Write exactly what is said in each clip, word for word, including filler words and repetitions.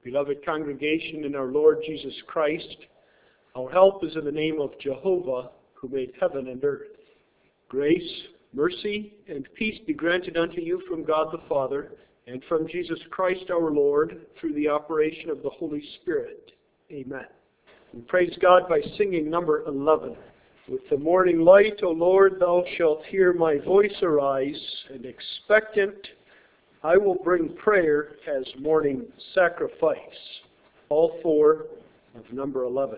Beloved congregation in our Lord Jesus Christ, our help is in the name of Jehovah, who made heaven and earth. Grace, mercy, and peace be granted unto you from God the Father, and from Jesus Christ our Lord, through the operation of the Holy Spirit. Amen. We praise God by singing number eleven. With the morning light, O Lord, thou shalt hear my voice arise, and expectant I will bring prayer as morning sacrifice. All four of number eleven.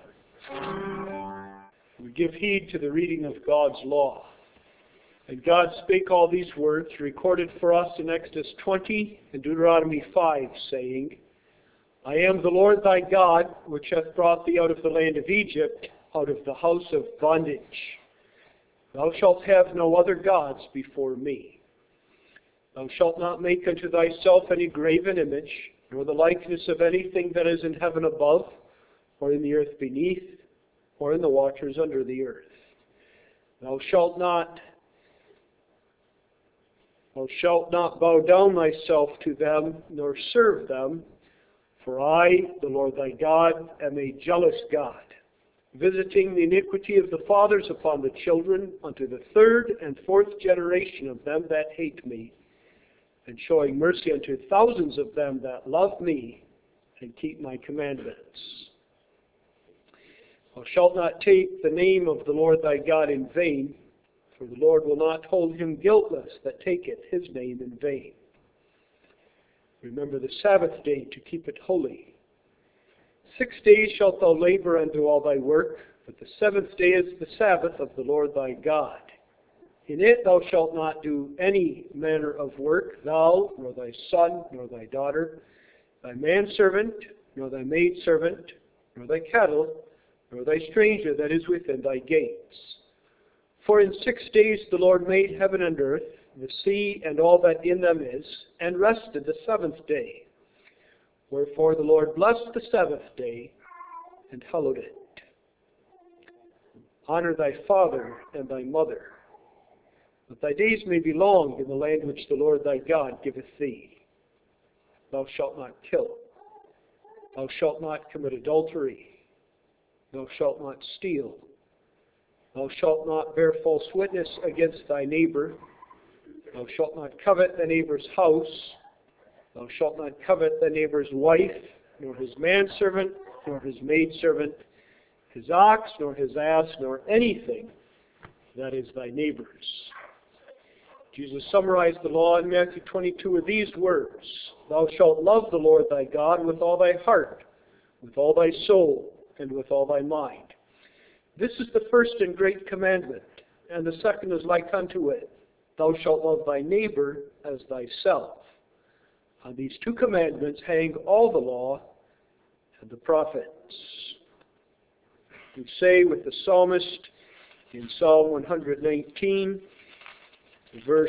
We give heed to the reading of God's law. And God spake all these words, recorded for us in Exodus twenty and Deuteronomy five, saying, I am the Lord thy God, which hath brought thee out of the land of Egypt, out of the house of bondage. Thou shalt have no other gods before me. Thou shalt not make unto thyself any graven image, nor the likeness of anything that is in heaven above, or in the earth beneath, or in the waters under the earth. Thou shalt not, thou shalt not bow down thyself to them, nor serve them, for I, the Lord thy God, am a jealous God, visiting the iniquity of the fathers upon the children, unto the third and fourth generation of them that hate me, and showing mercy unto thousands of them that love me and keep my commandments. Thou shalt not take the name of the Lord thy God in vain, for the Lord will not hold him guiltless that taketh his name in vain. Remember the Sabbath day to keep it holy. Six days shalt thou labor and do all thy work, but the seventh day is the Sabbath of the Lord thy God. In it thou shalt not do any manner of work, thou, nor thy son, nor thy daughter, thy manservant, nor thy maidservant, nor thy cattle, nor thy stranger that is within thy gates. For in six days the Lord made heaven and earth, the sea, and all that in them is, and rested the seventh day. Wherefore the Lord blessed the seventh day, and hallowed it. Honor thy father and thy mother, that thy days may be long in the land which the Lord thy God giveth thee. Thou shalt not kill. Thou shalt not commit adultery. Thou shalt not steal. Thou shalt not bear false witness against thy neighbor. Thou shalt not covet thy neighbor's house. Thou shalt not covet thy neighbor's wife, nor his manservant, nor his maidservant, his ox, nor his ass, nor anything that is thy neighbor's. Jesus summarized the law in Matthew twenty-two with these words, Thou shalt love the Lord thy God with all thy heart, with all thy soul, and with all thy mind. This is the first and great commandment, and the second is like unto it. Thou shalt love thy neighbor as thyself. On these two commandments hang all the law and the prophets. We say with the psalmist in Psalm one nineteen, verse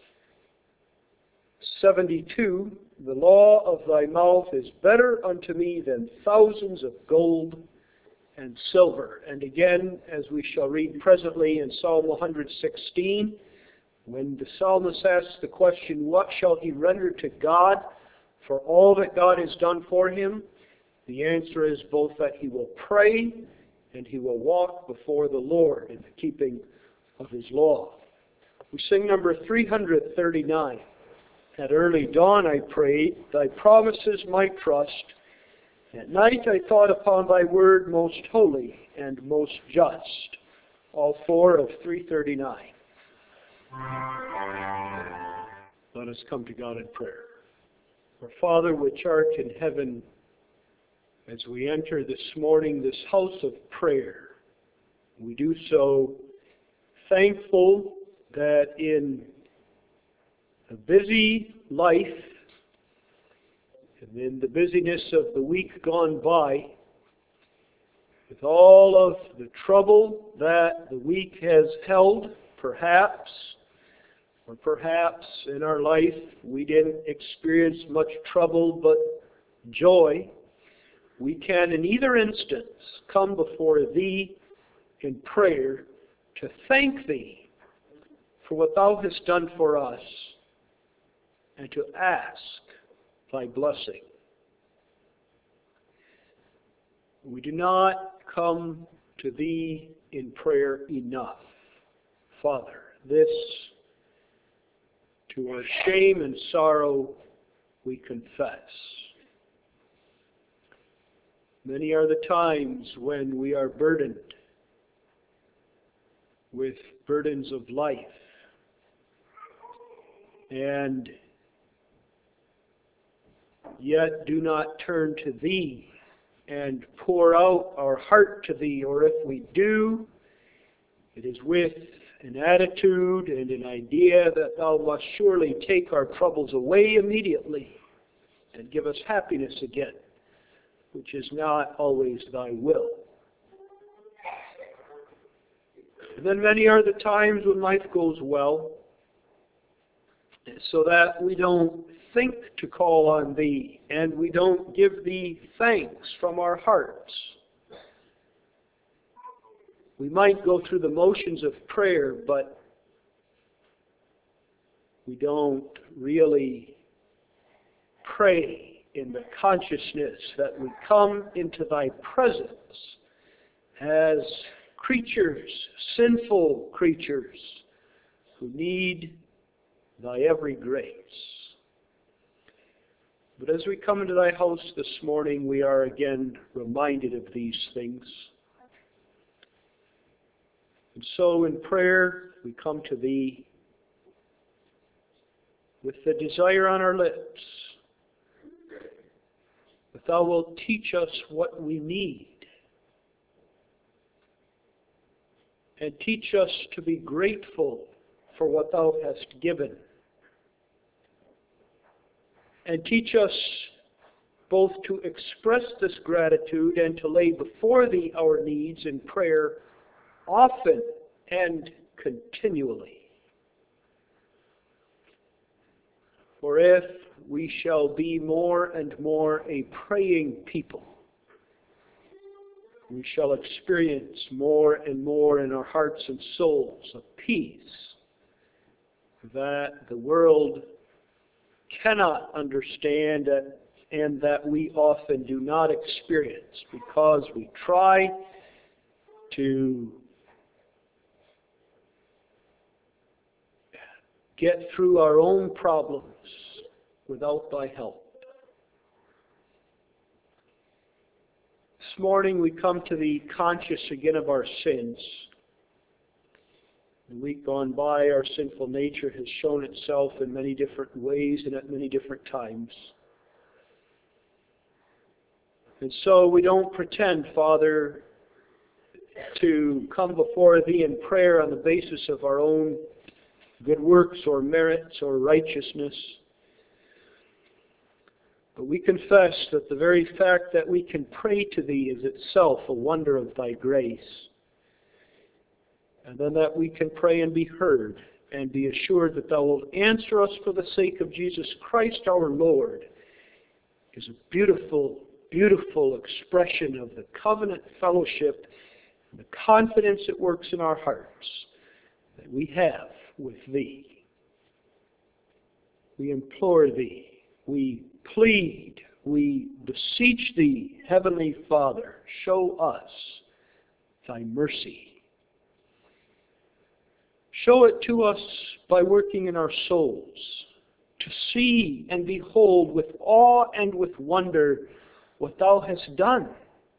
seventy-two, the law of thy mouth is better unto me than thousands of gold and silver. And again, as we shall read presently in Psalm one sixteen, when the psalmist asks the question, what shall he render to God for all that God has done for him? The answer is both that he will pray and he will walk before the Lord in the keeping of his law. We sing number three thirty-nine. At early dawn I prayed, thy promises my trust. At night I thought upon thy word most holy and most just. All four of three thirty-nine. Let us come to God in prayer. Our Father which art in heaven, as we enter this morning this house of prayer, we do so thankful that in a busy life, and in the busyness of the week gone by, with all of the trouble that the week has held, perhaps, or perhaps in our life we didn't experience much trouble but joy, we can in either instance come before Thee in prayer to thank Thee for what Thou hast done for us and to ask Thy blessing. We do not come to Thee in prayer enough. Father, this, to our shame and sorrow, we confess. Many are the times when we are burdened with burdens of life and yet do not turn to Thee and pour out our heart to Thee, or if we do, it is with an attitude and an idea that Thou must surely take our troubles away immediately and give us happiness again, which is not always Thy will. And then many are the times when life goes well, so that we don't think to call on Thee, and we don't give Thee thanks from our hearts. We might go through the motions of prayer, but we don't really pray in the consciousness that we come into Thy presence as creatures, sinful creatures, who need Thy every grace. But as we come into Thy house this morning, we are again reminded of these things. And so in prayer, we come to Thee with the desire on our lips that Thou wilt teach us what we need, and teach us to be grateful for what Thou hast given. And teach us both to express this gratitude and to lay before Thee our needs in prayer often and continually. For if we shall be more and more a praying people, we shall experience more and more in our hearts and souls a peace that the world cannot understand and that we often do not experience because we try to get through our own problems without Thy help. This morning we come to Thee conscious again of our sins. The week gone by, our sinful nature has shown itself in many different ways and at many different times. And so we don't pretend, Father, to come before Thee in prayer on the basis of our own good works or merits or righteousness. But we confess that the very fact that we can pray to Thee is itself a wonder of Thy grace. And then that we can pray and be heard and be assured that Thou wilt answer us for the sake of Jesus Christ our Lord is a beautiful, beautiful expression of the covenant fellowship and the confidence it works in our hearts that we have with Thee. We implore Thee, we plead, we beseech Thee, Heavenly Father, show us Thy mercy. Show it to us by working in our souls, to see and behold with awe and with wonder what Thou hast done.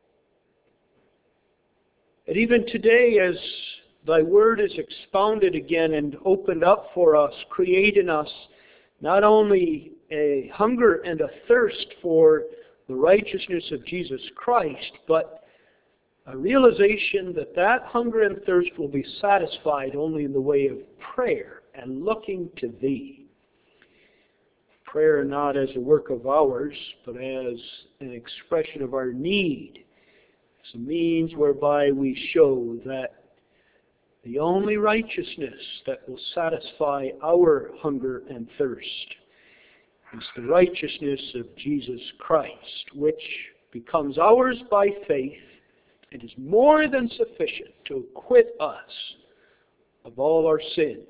And even today, as Thy Word is expounded again and opened up for us, create in us not only a hunger and a thirst for the righteousness of Jesus Christ, but a realization that that hunger and thirst will be satisfied only in the way of prayer and looking to Thee. Prayer not as a work of ours, but as an expression of our need. It's a means whereby we show that the only righteousness that will satisfy our hunger and thirst is the righteousness of Jesus Christ, which becomes ours by faith. It is more than sufficient to acquit us of all our sins.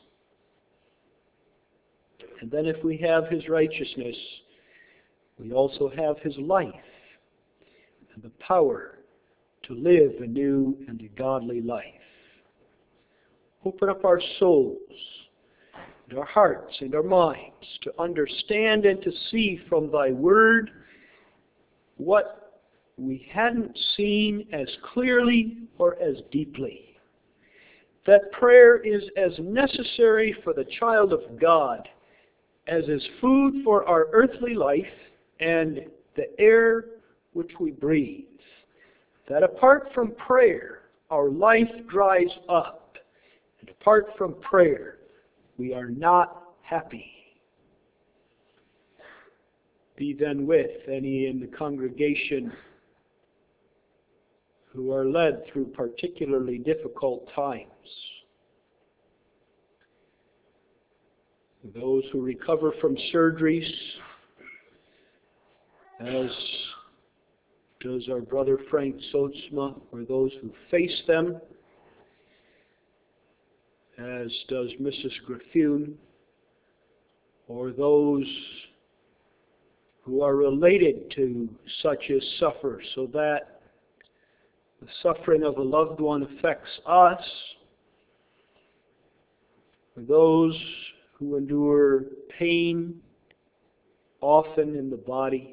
And then if we have His righteousness, we also have His life. and the power to live a new and a godly life. Open up our souls and our hearts and our minds to understand and to see from Thy Word what we hadn't seen as clearly or as deeply. That prayer is as necessary for the child of God as is food for our earthly life and the air which we breathe. That apart from prayer, our life dries up. And apart from prayer, we are not happy. Be then with any in the congregation who are led through particularly difficult times. Those who recover from surgeries, as does our brother Frank Sotsma, or those who face them, as does Missus Graffune, or those who are related to such as suffer, so that the suffering of a loved one affects us, for those who endure pain, often in the body,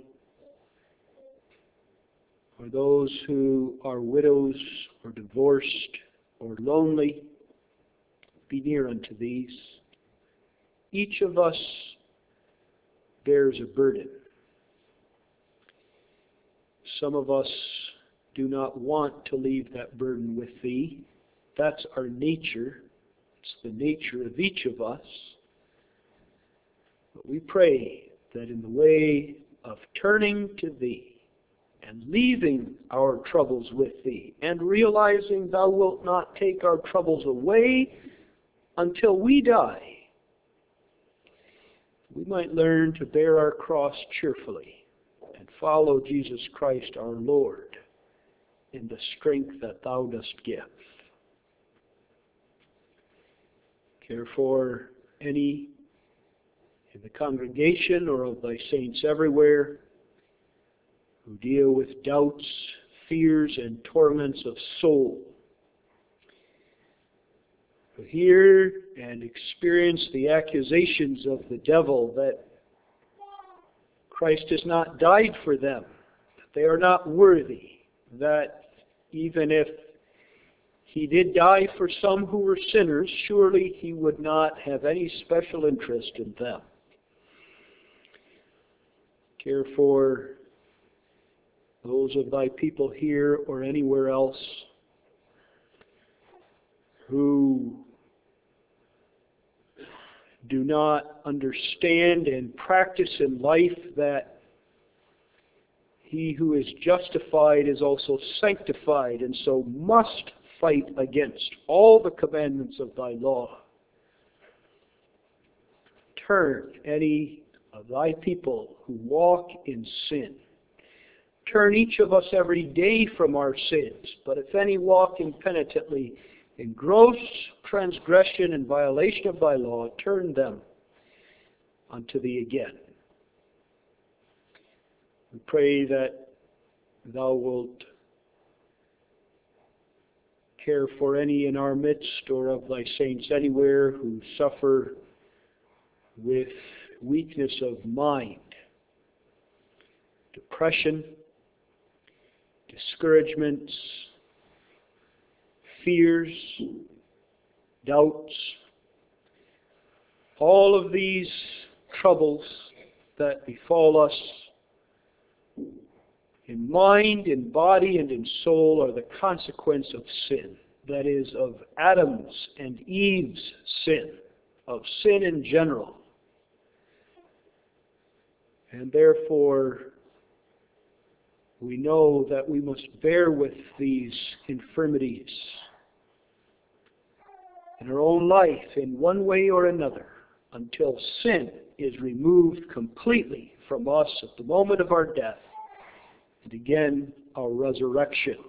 or those who are widows or divorced or lonely, be near unto these. Each of us bears a burden. Some of us do not want to leave that burden with Thee. That's our nature. It's the nature of each of us. But we pray that in the way of turning to Thee and leaving our troubles with Thee and realizing Thou wilt not take our troubles away until we die, we might learn to bear our cross cheerfully and follow Jesus Christ our Lord in the strength that Thou dost give. Care for any in the congregation or of Thy saints everywhere who deal with doubts, fears, and torments of soul, who hear and experience the accusations of the devil that Christ has not died for them, that they are not worthy, that even if He did die for some who were sinners, surely He would not have any special interest in them. Care for those of Thy people here or anywhere else who do not understand and practice in life that he who is justified is also sanctified, and so must fight against all the commandments of Thy law. Turn any of Thy people who walk in sin. Turn each of us every day from our sins, but if any walk impenitently in gross transgression and violation of Thy law, turn them unto Thee again. We pray that Thou wilt care for any in our midst or of Thy saints anywhere who suffer with weakness of mind, depression, discouragements, fears, doubts, all of these troubles that befall us in mind, in body, and in soul are the consequence of sin. That is, of Adam's and Eve's sin, of sin in general. And therefore, we know that we must bear with these infirmities in our own life in one way or another until sin is removed completely from us at the moment of our death and again our resurrection.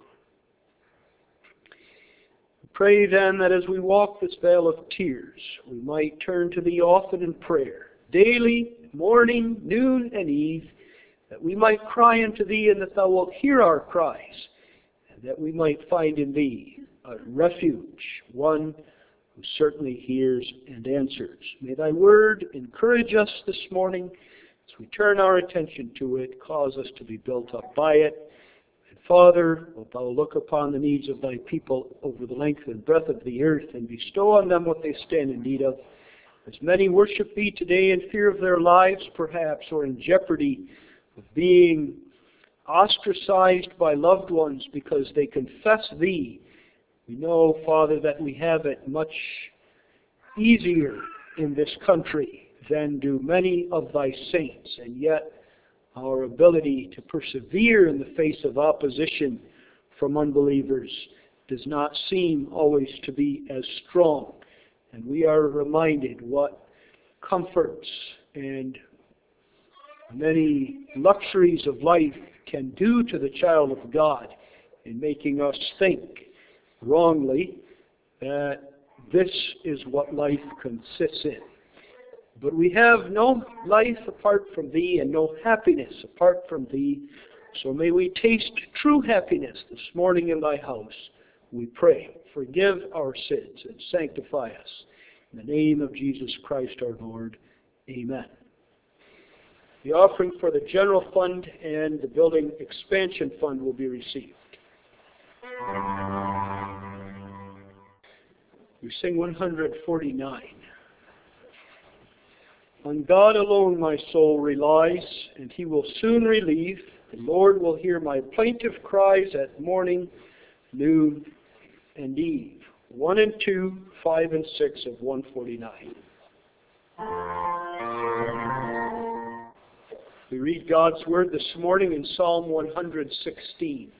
We pray then that as we walk this vale of tears, we might turn to Thee often in prayer, daily, morning, noon, and eve, that we might cry unto Thee, and that Thou wilt hear our cries, and that we might find in Thee a refuge, one who certainly hears and answers. May Thy word encourage us this morning as we turn our attention to it, cause us to be built up by it. And Father, wilt Thou look upon the needs of Thy people over the length and breadth of the earth, and bestow on them what they stand in need of. As many worship Thee today in fear of their lives, perhaps, or in jeopardy of being ostracized by loved ones because they confess Thee, we know, Father, that we have it much easier in this country than do many of Thy saints, and yet our ability to persevere in the face of opposition from unbelievers does not seem always to be as strong. And we are reminded what comforts and many luxuries of life can do to the child of God in making us think wrongly that this is what life consists in. But we have no life apart from Thee and no happiness apart from Thee. So may we taste true happiness this morning in Thy house, we pray. Forgive our sins and sanctify us. In the name of Jesus Christ our Lord, amen. The offering for the general fund and the building expansion fund will be received. We sing one forty-nine. On God alone my soul relies, and He will soon relieve. The Lord will hear my plaintive cries at morning, noon, and eve. One and two, five and six of one forty-nine. We read God's Word this morning in Psalm one sixteen.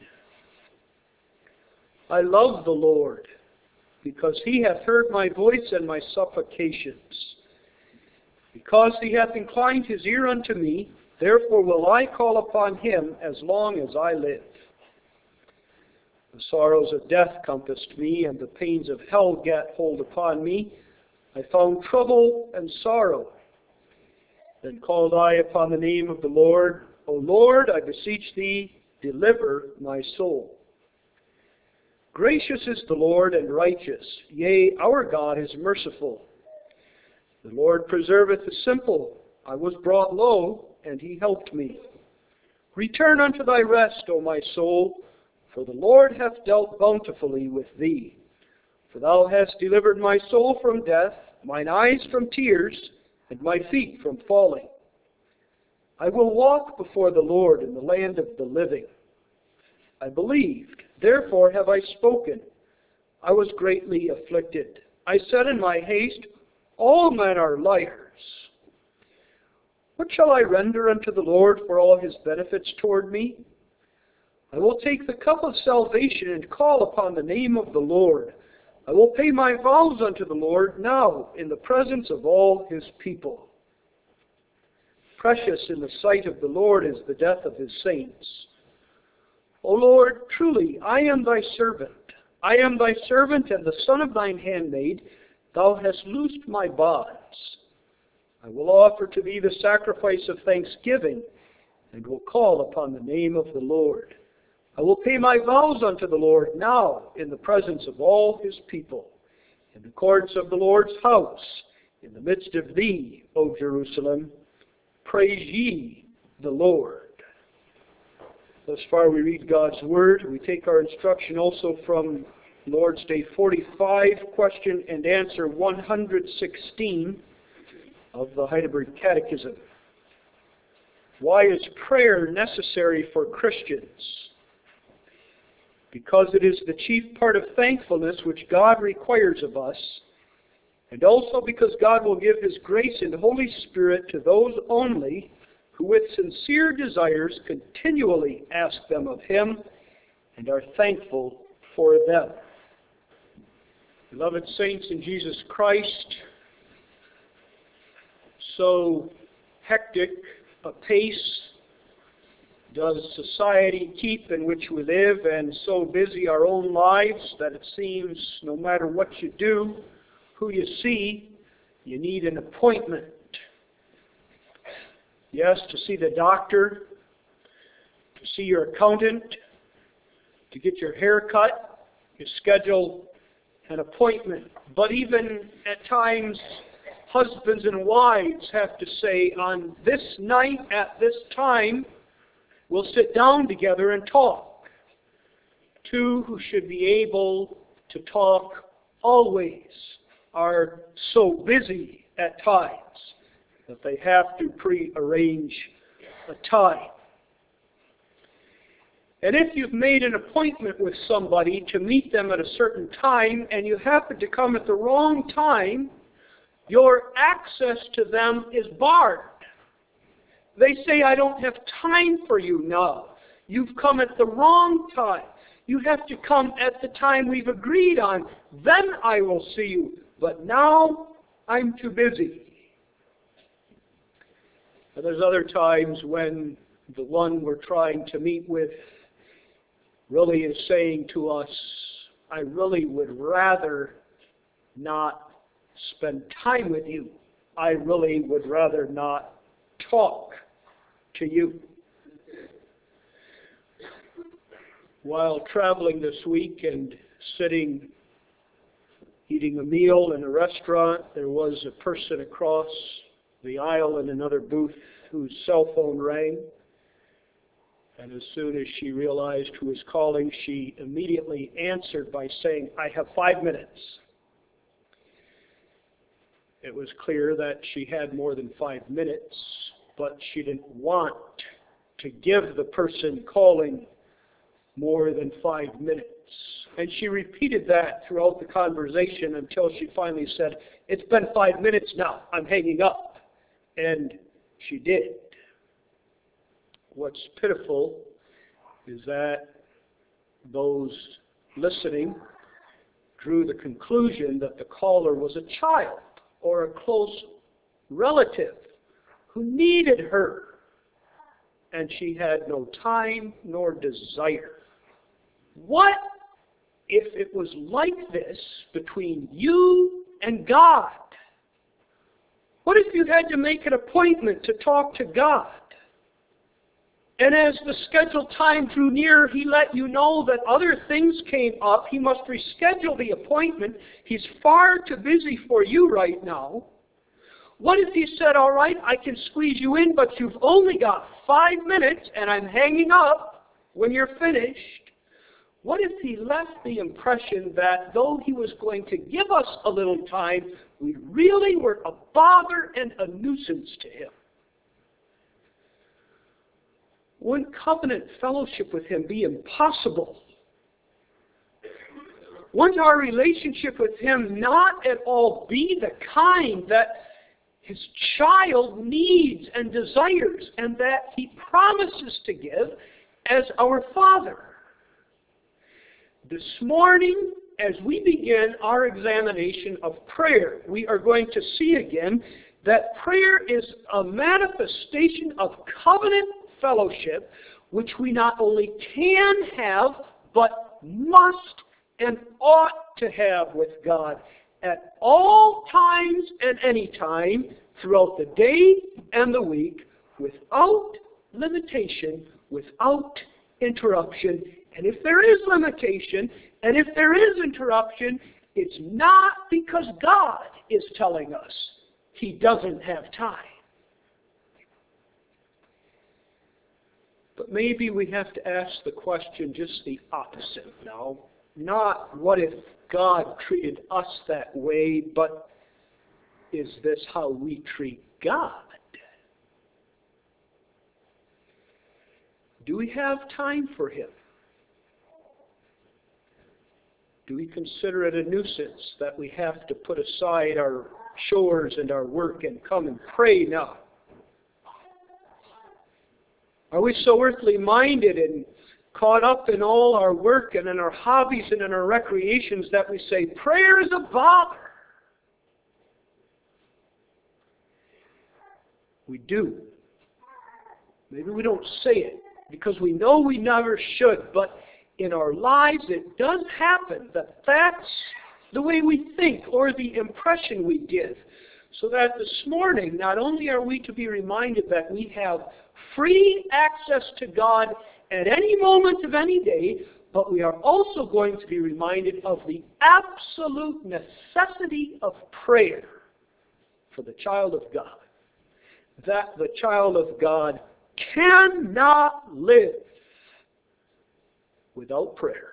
I love the Lord, because He hath heard my voice and my supplications. Because He hath inclined His ear unto me, therefore will I call upon Him as long as I live. The sorrows of death compassed me, and the pains of hell gat hold upon me. I found trouble and sorrow. Then called I upon the name of the Lord. O Lord, I beseech Thee, deliver my soul. Gracious is the Lord and righteous. Yea, our God is merciful. The Lord preserveth the simple. I was brought low, and He helped me. Return unto thy rest, O my soul, for the Lord hath dealt bountifully with thee. For Thou hast delivered my soul from death, mine eyes from tears, and my feet from falling. I will walk before the Lord in the land of the living. I believed, therefore have I spoken. I was greatly afflicted. I said in my haste, all men are liars. What shall I render unto the Lord for all His benefits toward me? I will take the cup of salvation and call upon the name of the Lord. I will pay my vows unto the Lord now in the presence of all His people. Precious in the sight of the Lord is the death of His saints. O Lord, truly I am Thy servant. I am Thy servant and the son of Thine handmaid. Thou hast loosed my bonds. I will offer to Thee the sacrifice of thanksgiving, and will call upon the name of the Lord. I will pay my vows unto the Lord now in the presence of all His people, in the courts of the Lord's house, in the midst of Thee, O Jerusalem. Praise ye the Lord. Thus far we read God's Word. We take our instruction also from Lord's Day forty-five, question and answer one sixteen of the Heidelberg Catechism. Why is prayer necessary for Christians? Because it is the chief part of thankfulness which God requires of us, and also because God will give His grace and Holy Spirit to those only who with sincere desires continually ask them of Him and are thankful for them. Beloved saints in Jesus Christ, so hectic a pace does society keep in which we live, and so busy our own lives that it seems no matter what you do, who you see, you need an appointment. Yes, to see the doctor, see your accountant, to get your hair cut, you schedule an appointment. But even at times, husbands and wives have to say, on this night, at this time, we'll sit down together and talk. Two who should be able to talk always are so busy at times that they have to pre-arrange a time. And if you've made an appointment with somebody to meet them at a certain time and you happen to come at the wrong time, your access to them is barred. They say, I don't have time for you now. You've come at the wrong time. You have to come at the time we've agreed on. Then I will see you. But now I'm too busy. And there's other times when the one we're trying to meet with really is saying to us, I really would rather not spend time with you. I really would rather not talk to you. While traveling this week and sitting eating a meal in a restaurant, there was a person across the aisle in another booth whose cell phone rang. And as soon as she realized who was calling, she immediately answered by saying, I have five minutes. It was clear that she had more than five minutes, but she didn't want to give the person calling more than five minutes. And she repeated that throughout the conversation until she finally said, it's been five minutes now, I'm hanging up. And she did. What's pitiful is that those listening drew the conclusion that the caller was a child or a close relative who needed her, and she had no time nor desire. What if it was like this between you and God? What if you had to make an appointment to talk to God? And as the scheduled time drew near, He let you know that other things came up. He must reschedule the appointment. He's far too busy for you right now. What if He said, all right, I can squeeze you in, but you've only got five minutes and I'm hanging up when you're finished? What if He left the impression that though He was going to give us a little time, we really were a bother and a nuisance to Him? Wouldn't covenant fellowship with Him be impossible? Wouldn't our relationship with Him not at all be the kind that His child needs and desires and that He promises to give as our Father? This morning, as we begin our examination of prayer, we are going to see again that prayer is a manifestation of covenant fellowship, which we not only can have, but must and ought to have with God at all times and any time throughout the day and the week, without limitation, without interruption. And if there is limitation, and if there is interruption, it's not because God is telling us He doesn't have time. But maybe we have to ask the question just the opposite now. Not what if God treated us that way, but is this how we treat God? Do we have time for Him? Do we consider it a nuisance that we have to put aside our chores and our work and come and pray now? Are we so earthly minded and caught up in all our work and in our hobbies and in our recreations that we say, prayer is a bother? We do. Maybe we don't say it because we know we never should, but in our lives it does happen that that's the way we think or the impression we give. So that this morning, not only are we to be reminded that we have free access to God at any moment of any day, but we are also going to be reminded of the absolute necessity of prayer for the child of God. That the child of God cannot live without prayer.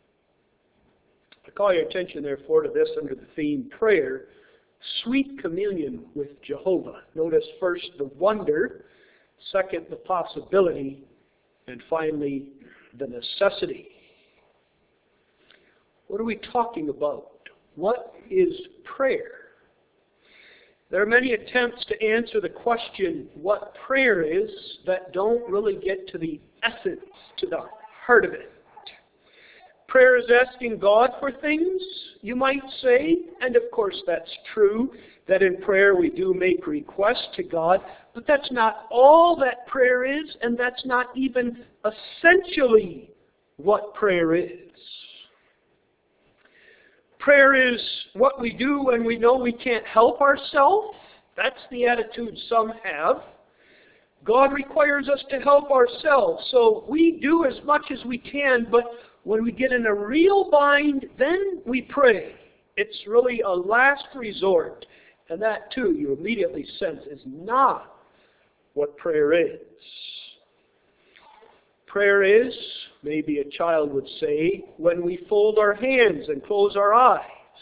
I call your attention, therefore, to this under the theme prayer, sweet communion with Jehovah. Notice first the wonder, second the possibility, and finally the necessity. What are we talking about? What is prayer? There are many attempts to answer the question what prayer is that don't really get to the essence, to the heart of it. Prayer is asking God for things, you might say, and of course that's true, that in prayer we do make requests to God, but that's not all that prayer is, and that's not even essentially what prayer is. Prayer is what we do when we know we can't help ourselves. That's the attitude some have. God requires us to help ourselves, so we do as much as we can, but when we get in a real bind, then we pray. It's really a last resort. And that, too, you immediately sense is not what prayer is. Prayer is, maybe a child would say, when we fold our hands and close our eyes.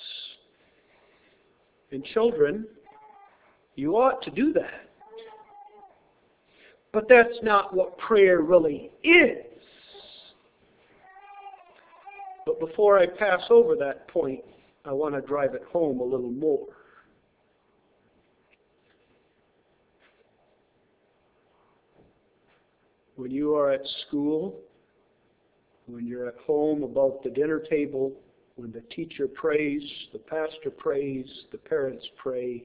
And children, you ought to do that. But that's not what prayer really is. But before I pass over that point, I want to drive it home a little more. When you are at school, when you're at home about the dinner table, when the teacher prays, the pastor prays, the parents pray.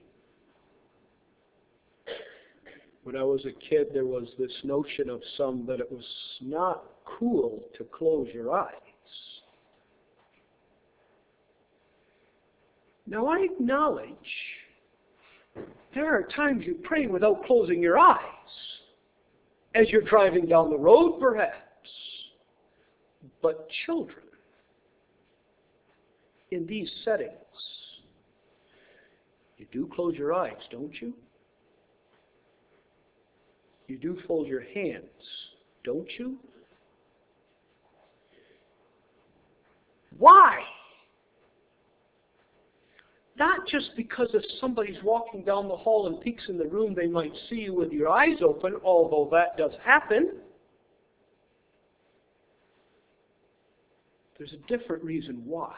When I was a kid, there was this notion of some that it was not cool to close your eyes. Now, I acknowledge there are times you pray without closing your eyes, as you're driving down the road, perhaps. But children, in these settings, you do close your eyes, don't you? You do fold your hands, don't you? Why? Not just because if somebody's walking down the hall and peeks in the room, they might see you with your eyes open, although that does happen. There's a different reason why.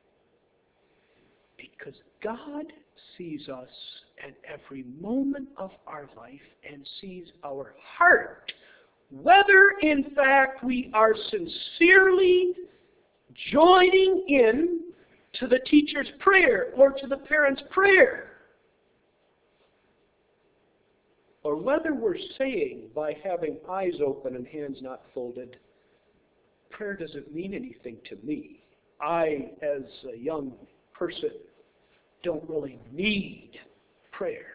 Because God sees us at every moment of our life and sees our heart, whether in fact we are sincerely joining in to the teacher's prayer or to the parent's prayer, or whether we're saying by having eyes open and hands not folded, prayer doesn't mean anything to me. I, as a young person, don't really need prayer.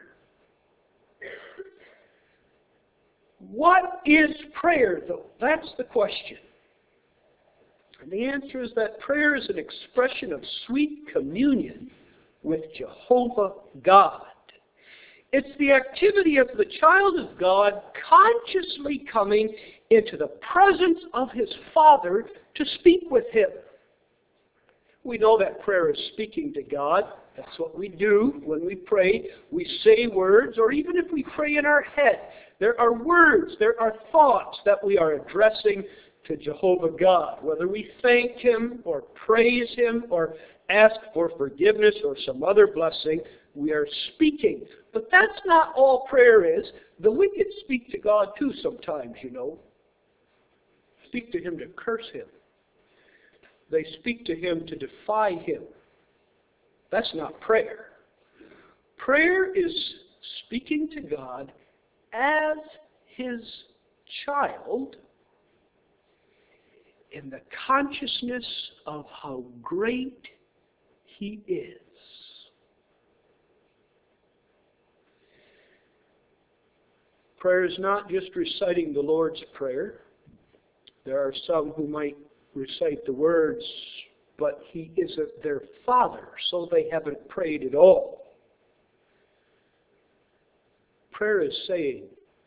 What is prayer, though? That's the question. And the answer is that prayer is an expression of sweet communion with Jehovah God. It's the activity of the child of God consciously coming into the presence of his Father to speak with him. We know that prayer is speaking to God. That's what we do when we pray. We say words, or even if we pray in our head, there are words, there are thoughts that we are addressing to Jehovah God. Whether we thank him or praise him or ask for forgiveness or some other blessing, we are speaking. But that's not all prayer is. The wicked speak to God too sometimes, you know. Speak to him to curse him. They speak to him to defy him. That's not prayer. Prayer is speaking to God as his child in the consciousness of how great he is. Prayer is not just reciting the Lord's Prayer. There are some who might recite the words, but He isn't their Father, so they haven't prayed at all. Prayer is saying,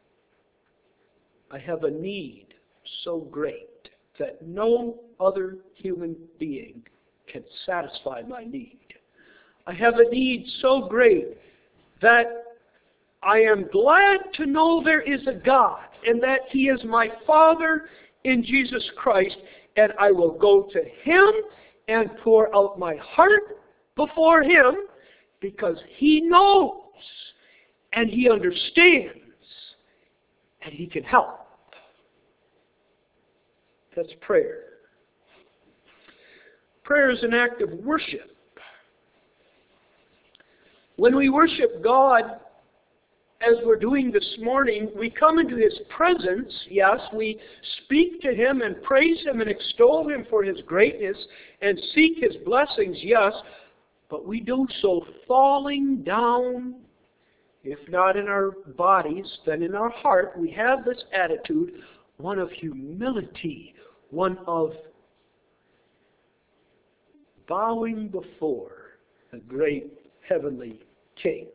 I have a need so great that no other human being can satisfy my need. I have a need so great that I am glad to know there is a God and that He is my Father in Jesus Christ, and I will go to Him and pour out my heart before Him because He knows and He understands and He can help. That's prayer. Prayer is an act of worship. When we worship God, as we're doing this morning, we come into His presence, yes, we speak to Him and praise Him and extol Him for His greatness and seek His blessings, yes, but we do so falling down, if not in our bodies, then in our heart. We have this attitude, one of humility, one of bowing before the great heavenly King.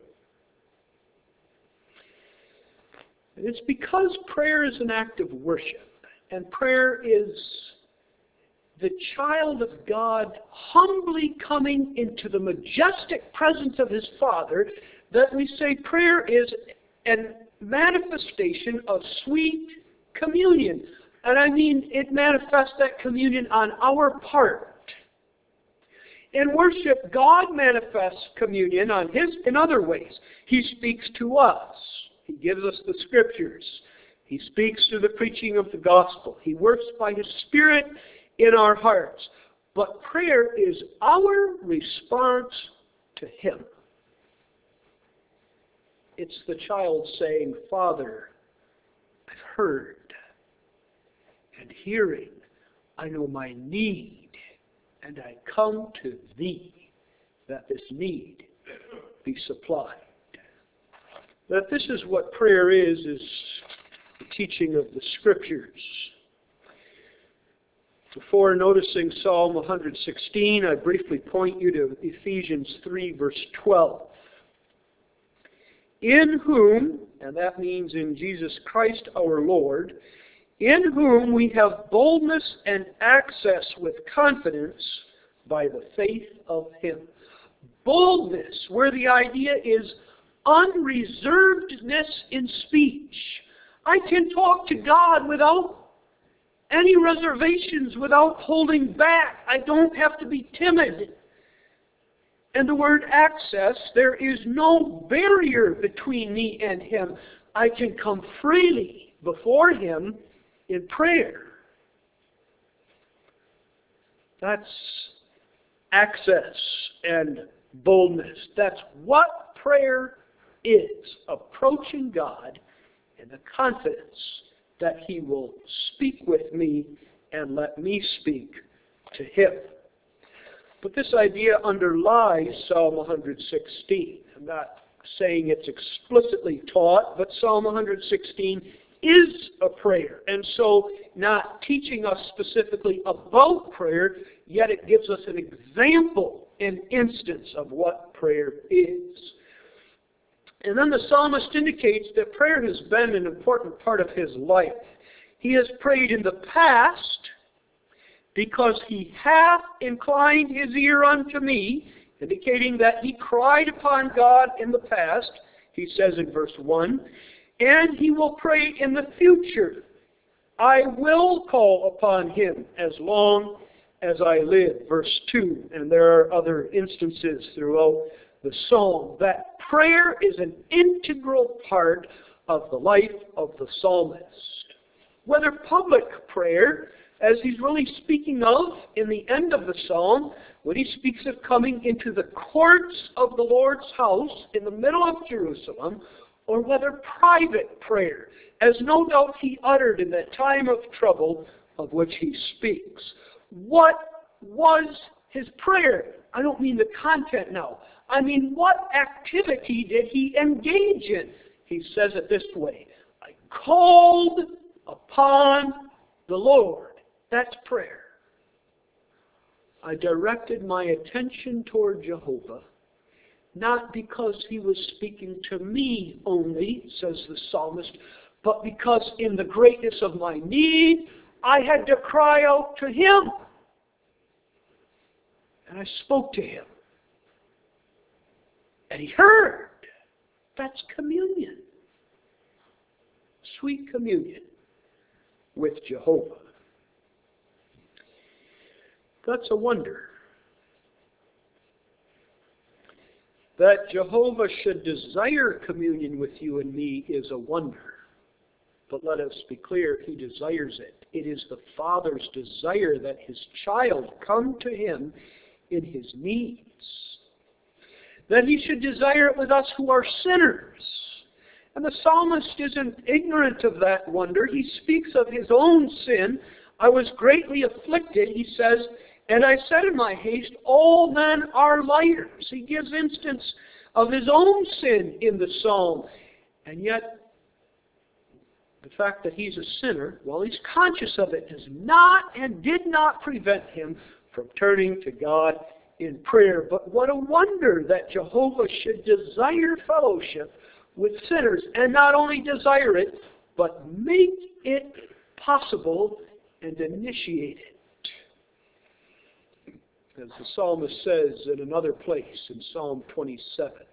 And it's because prayer is an act of worship, and prayer is the child of God humbly coming into the majestic presence of His Father, that we say prayer is a manifestation of sweet communion. And I mean, it manifests that communion on our part. In worship, God manifests communion on His in other ways. He speaks to us. He gives us the Scriptures. He speaks through the preaching of the gospel. He works by His Spirit in our hearts. But prayer is our response to Him. It's the child saying, Father, I've heard. And hearing, I know my need. And I come to Thee that this need be supplied. That this is what prayer is, is the teaching of the Scriptures. Before noticing Psalm one sixteen, I briefly point you to Ephesians three, verse twelve. In whom, and that means in Jesus Christ our Lord, in whom we have boldness and access with confidence by the faith of Him. Boldness, where the idea is unreservedness in speech. I can talk to God without any reservations, without holding back. I don't have to be timid. And the word access, there is no barrier between me and Him. I can come freely before Him in prayer. That's access and boldness. That's what prayer is. Approaching God in the confidence that He will speak with me and let me speak to Him. But this idea underlies Psalm one sixteen. I'm not saying it's explicitly taught, but Psalm one sixteen is a prayer. And so, not teaching us specifically about prayer, yet it gives us an example, an instance of what prayer is. And then the psalmist indicates that prayer has been an important part of his life. He has prayed in the past because He hath inclined His ear unto me, indicating that he cried upon God in the past, he says in verse one, and he will pray in the future. I will call upon Him as long as I live. Verse two. And there are other instances throughout the psalm that prayer is an integral part of the life of the psalmist. Whether public prayer, as he's really speaking of in the end of the psalm, when he speaks of coming into the courts of the Lord's house in the middle of Jerusalem, or whether private prayer, as no doubt he uttered in that time of trouble of which he speaks. What was his prayer? I don't mean the content now. I mean, what activity did he engage in? He says it this way, I called upon the Lord. That's prayer. I directed my attention toward Jehovah, not because he was speaking to me only, says the psalmist, but because in the greatness of my need, I had to cry out to him. And I spoke to him. And he heard. That's communion. Sweet communion with Jehovah. That's a wonder. That Jehovah should desire communion with you and me is a wonder. But let us be clear, he desires it. It is the Father's desire that his child come to him in his needs. That he should desire it with us who are sinners. And the psalmist isn't ignorant of that wonder. He speaks of his own sin. I was greatly afflicted, he says, and I said in my haste, all men are liars. He gives instance of his own sin in the psalm. And yet, the fact that he's a sinner, while he's conscious of it, does not and did not prevent him from turning to God in prayer. But what a wonder that Jehovah should desire fellowship with sinners, and not only desire it, but make it possible and initiate it. As the psalmist says in another place in Psalm twenty-seven,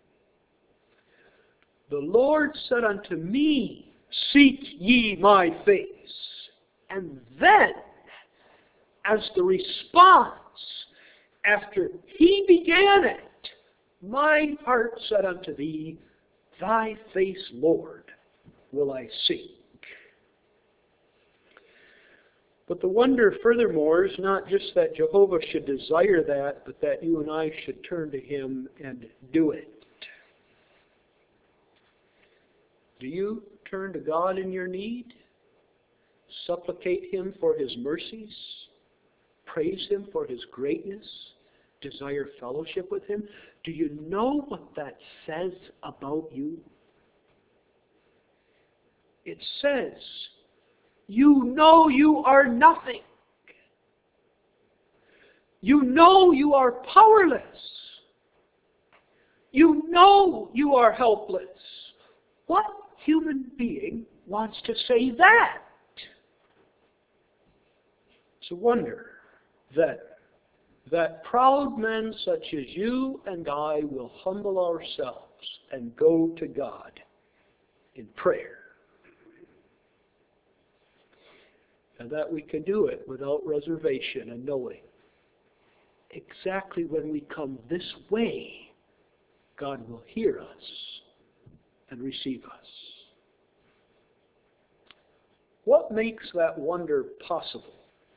the Lord said unto me, seek ye my face. And then, as the response, after he began it, my heart said unto thee, thy face, Lord, will I seek. But the wonder, furthermore, is not just that Jehovah should desire that, but that you and I should turn to him and do it. Do you turn to God in your need? Supplicate him for his mercies? Praise him for his greatness? Desire fellowship with him? Do you know what that says about you? It says, you know you are nothing. You know you are powerless. You know you are helpless. What human being wants to say that? It's a wonder that that proud men such as you and I will humble ourselves and go to God in prayer. And that we can do it without reservation and knowing exactly when we come this way, God will hear us and receive us. What makes that wonder possible?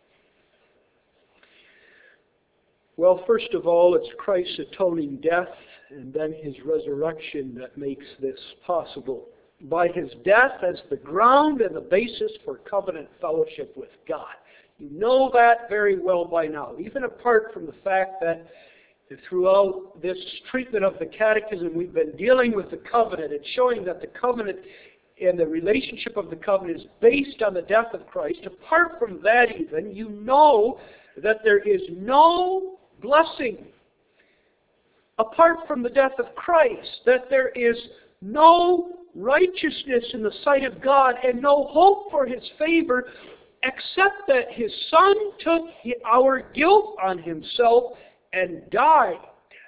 Well, first of all, it's Christ's atoning death and then his resurrection that makes this possible. By his death as the ground and the basis for covenant fellowship with God. You know that very well by now, even apart from the fact that throughout this treatment of the catechism we've been dealing with the covenant and showing that the covenant and the relationship of the covenant is based on the death of Christ. Apart from that even, you know that there is no blessing apart from the death of Christ, that there is no righteousness in the sight of God and no hope for his favor except that his Son took our guilt on himself and died.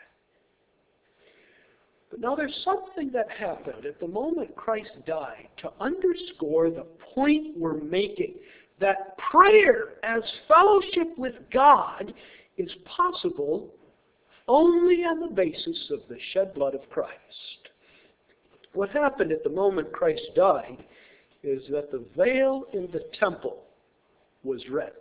But now there's something that happened at the moment Christ died to underscore the point we're making, that prayer as fellowship with God is possible only on the basis of the shed blood of Christ. What happened at the moment Christ died is that the veil in the temple was rent.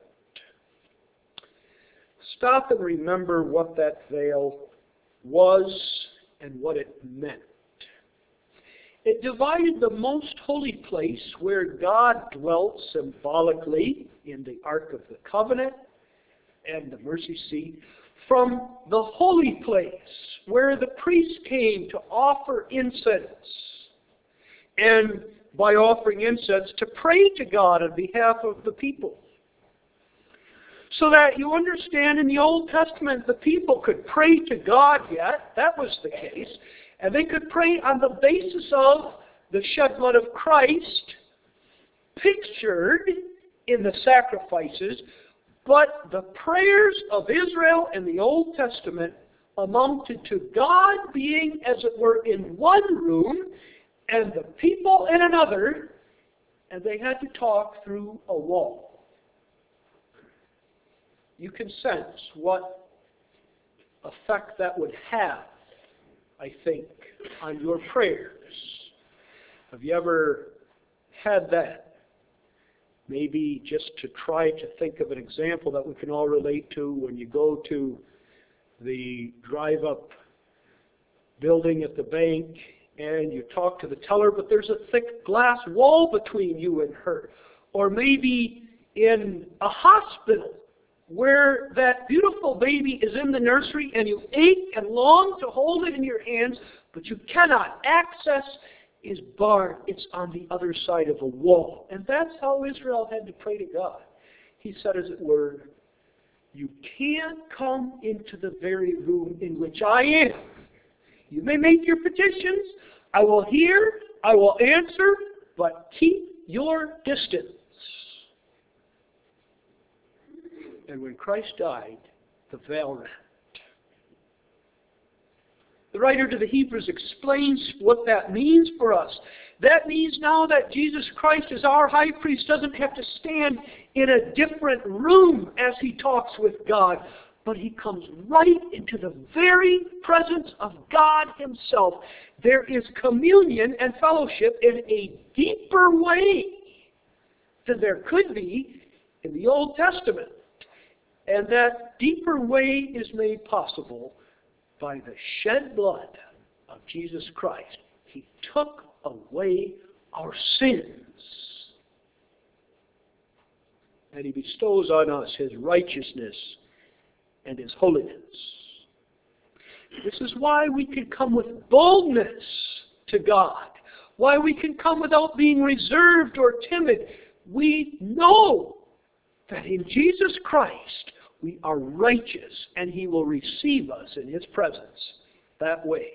Stop and remember what that veil was and what it meant. It divided the most holy place where God dwelt symbolically in the Ark of the Covenant and the mercy seat from the holy place where the priest came to offer incense, and by offering incense to pray to God on behalf of the people. So that you understand, in the Old Testament, the people could pray to God yet. That was the case. And they could pray on the basis of the shed blood of Christ, pictured in the sacrifices. But the prayers of Israel in the Old Testament amounted to God being, as it were, in one room, and the people in another, and they had to talk through a wall. You can sense what effect that would have, I think, on your prayers. Have you ever had that? Maybe just to try to think of an example that we can all relate to, when you go to the drive-up building at the bank and you talk to the teller, but there's a thick glass wall between you and her. Or maybe in a hospital, where that beautiful baby is in the nursery and you ache and long to hold it in your hands, but you cannot. Access is barred. It's on the other side of a wall. And that's how Israel had to pray to God. He said, as it were, you can't come into the very room in which I am. You may make your petitions. I will hear. I will answer. But keep your distance. And when Christ died, the veil rent. The writer to the Hebrews explains what that means for us. That means now that Jesus Christ as our high priest doesn't have to stand in a different room as he talks with God, but he comes right into the very presence of God himself. There is communion and fellowship in a deeper way than there could be in the Old Testament. And that deeper way is made possible by the shed blood of Jesus Christ. He took away our sins. And he bestows on us his righteousness and his holiness. This is why we can come with boldness to God. Why we can come without being reserved or timid. We know that in Jesus Christ we are righteous, and he will receive us in his presence that way.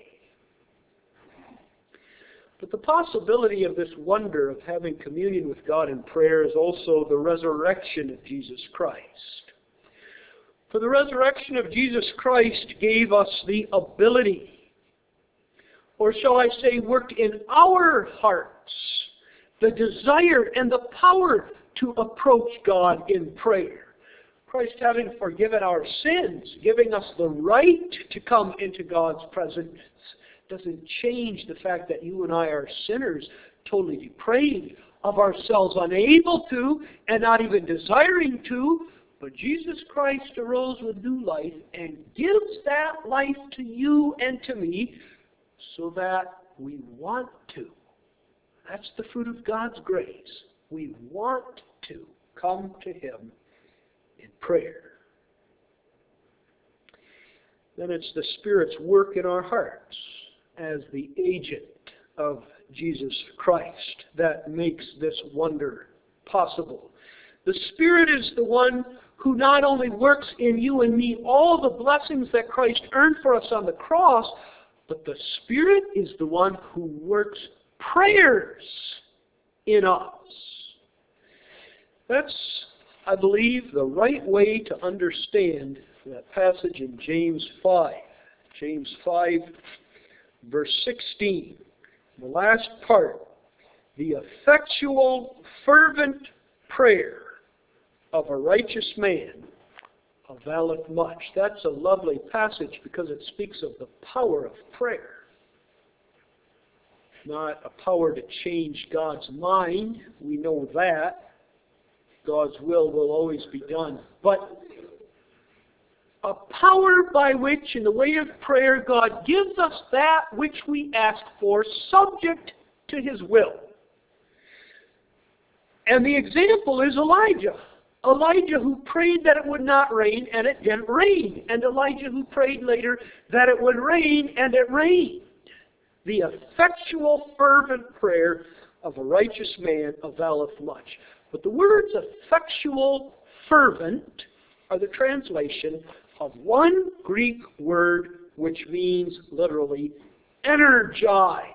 But the possibility of this wonder of having communion with God in prayer is also the resurrection of Jesus Christ. For the resurrection of Jesus Christ gave us the ability, or shall I say, worked in our hearts, the desire and the power to approach God in prayer. Christ, having forgiven our sins, giving us the right to come into God's presence, doesn't change the fact that you and I are sinners, totally depraved of ourselves, unable to, and not even desiring to. But Jesus Christ arose with new life and gives that life to you and to me so that we want to. That's the fruit of God's grace. We want to come to him in prayer. Then it's the Spirit's work in our hearts as the agent of Jesus Christ that makes this wonder possible. The Spirit is the one who not only works in you and me all the blessings that Christ earned for us on the cross, but the Spirit is the one who works prayers in us. That's, I believe, the right way to understand that passage in James five. James five, verse sixteen. The last part. The effectual, fervent prayer of a righteous man availeth much. That's a lovely passage because it speaks of the power of prayer. Not a power to change God's mind. We know that. God's will will always be done. But a power by which, in the way of prayer, God gives us that which we ask for, subject to his will. And the example is Elijah. Elijah who prayed that it would not rain, and it didn't rain. And Elijah who prayed later that it would rain, and it rained. The effectual, fervent prayer of a righteous man availeth much. But the words effectual, fervent, are the translation of one Greek word which means literally energized.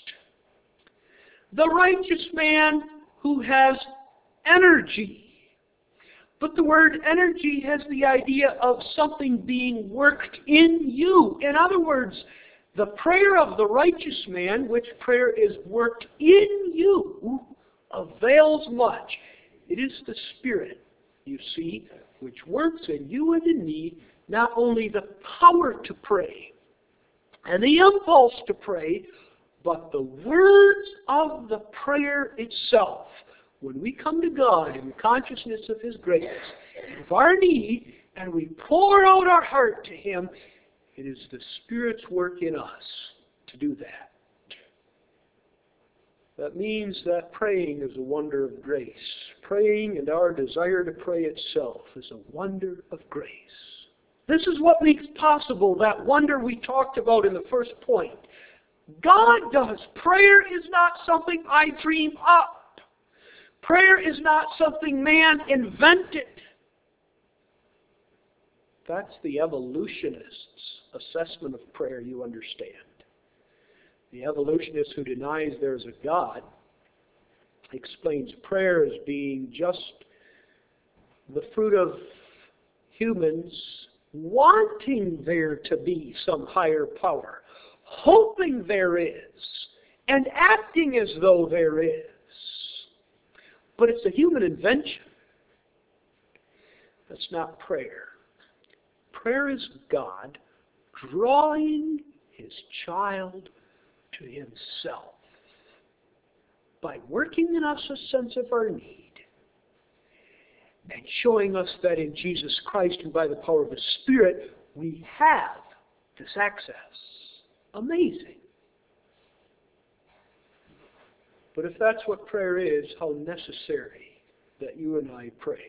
The righteous man who has energy. But the word energy has the idea of something being worked in you. In other words, the prayer of the righteous man, which prayer is worked in you, avails much. It is the Spirit, you see, which works in you and in me, not only the power to pray and the impulse to pray, but the words of the prayer itself. When we come to God in the consciousness of His grace, of our need, and we pour out our heart to Him, it is the Spirit's work in us to do that. That means that praying is a wonder of grace. Praying and our desire to pray itself is a wonder of grace. This is what makes possible that wonder we talked about in the first point. God does. Prayer is not something I dream up. Prayer is not something man invented. That's the evolutionist's assessment of prayer, you understand. The evolutionist who denies there's a God explains prayer as being just the fruit of humans wanting there to be some higher power, hoping there is, and acting as though there is. But it's a human invention. That's not prayer. Prayer is God drawing His child to Himself by working in us a sense of our need and showing us that in Jesus Christ and by the power of the Spirit we have this access. Amazing. But if that's what prayer is, how necessary that you and I pray.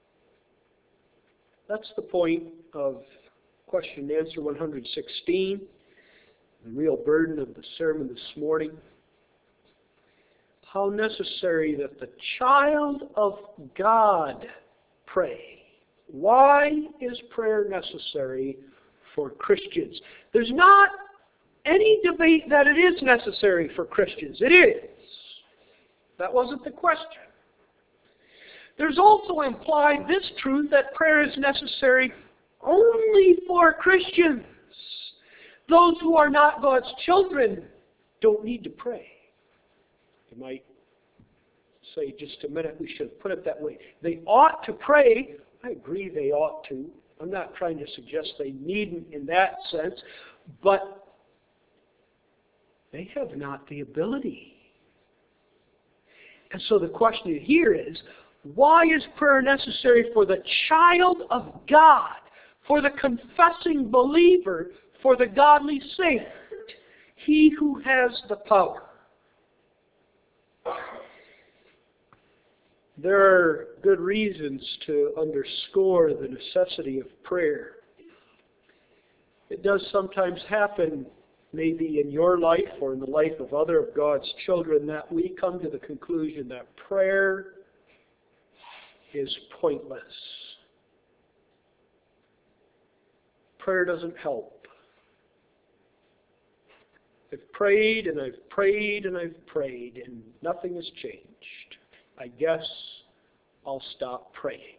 That's the point of question and answer one hundred sixteen, the real burden of the sermon this morning. How necessary that the child of God pray. Why is prayer necessary for Christians? There's not any debate that it is necessary for Christians. It is. That wasn't the question. There's also implied this truth that prayer is necessary only for Christians. Those who are not God's children don't need to pray. You might say just a minute we should put it that way. They ought to pray. I agree they ought to. I'm not trying to suggest they needn't in that sense, but they have not the ability. And so the question here is, why is prayer necessary for the child of God, for the confessing believer, for the godly saint, he who has the power? There are good reasons to underscore the necessity of prayer. It does sometimes happen, maybe in your life or in the life of other of God's children, that we come to the conclusion that prayer is pointless. Prayer doesn't help. I've prayed and I've prayed and I've prayed and nothing has changed. I guess I'll stop praying.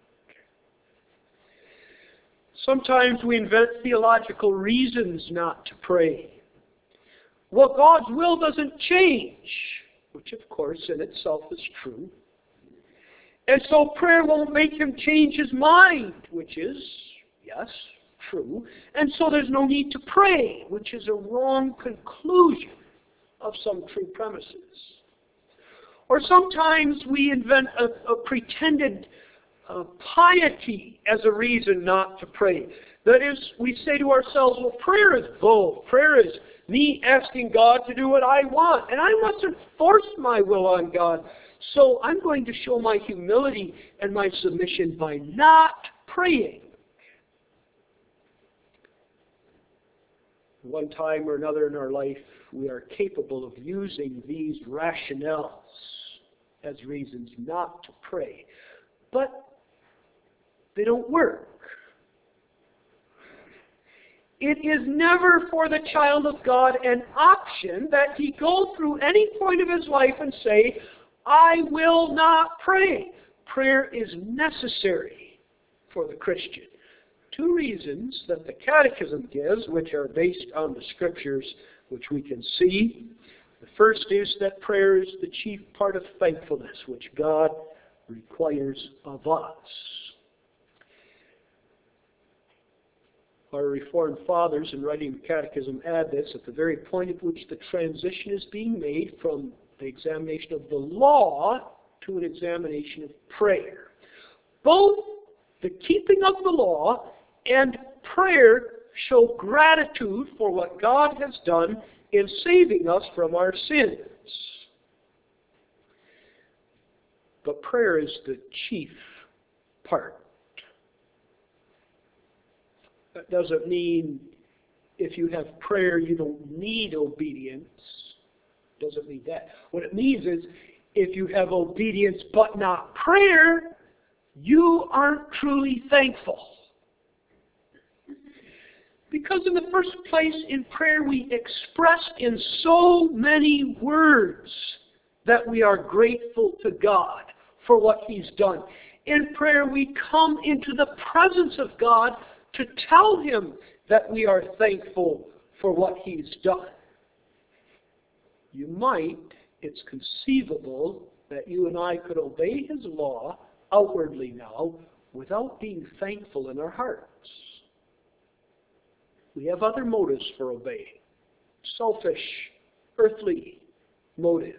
Sometimes we invent theological reasons not to pray. Well, God's will doesn't change, which of course in itself is true. And so prayer won't make Him change His mind, which is, yes, true. And so there's no need to pray, which is a wrong conclusion of some true premises. Or sometimes we invent a, a pretended uh, piety as a reason not to pray. That is, we say to ourselves, well, prayer is both. Prayer is me asking God to do what I want. And I mustn't force my will on God. So I'm going to show my humility and my submission by not praying. One time or another in our life, we are capable of using these rationales as reasons not to pray. But they don't work. It is never for the child of God an option that he go through any point of his life and say, I will not pray. Prayer is necessary for the Christian. Two reasons that the Catechism gives, which are based on the Scriptures, which we can see. The first is that prayer is the chief part of thankfulness, which God requires of us. Our Reformed Fathers, in writing the Catechism, add this: at the very point at which the transition is being made from the examination of the law to an examination of prayer. Both the keeping of the law and prayer show gratitude for what God has done in saving us from our sins. But prayer is the chief part. That doesn't mean if you have prayer you don't need obedience. Doesn't mean that. What it means is if you have obedience but not prayer, you aren't truly thankful. Because in the first place, in prayer we express in so many words that we are grateful to God for what He's done. In prayer we come into the presence of God to tell Him that we are thankful for what He's done. You might, it's conceivable that you and I could obey His law outwardly now without being thankful in our hearts. We have other motives for obeying. Selfish, earthly motives.